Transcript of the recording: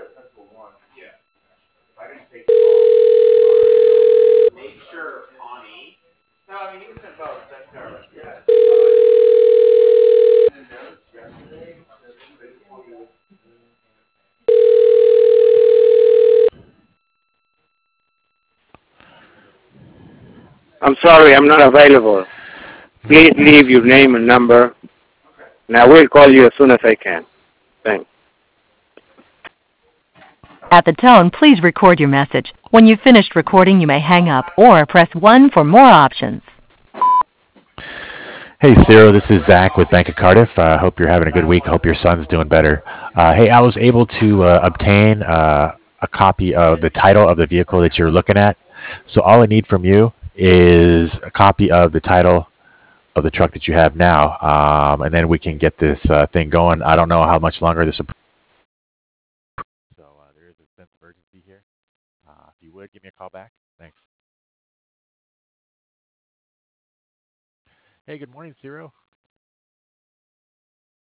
I'm sorry, I'm not available. Please leave your name and number, and I will call you as soon as I can. Thanks. At the tone, please record your message. When you've finished recording, you may hang up or press 1 for more options. Hey, Ciro, this is Zach with Bank of Cardiff. Hope you're having a good week. Hope your son's doing better. Hey, I was able to obtain a copy of the title of the vehicle that you're looking at. So all I need from you is a copy of the title of the truck that you have now, and then we can get this thing going. I don't know how much longer this will. So there is a sense of urgency here. If you would, give me a call back. Thanks. Hey, good morning, Ciro.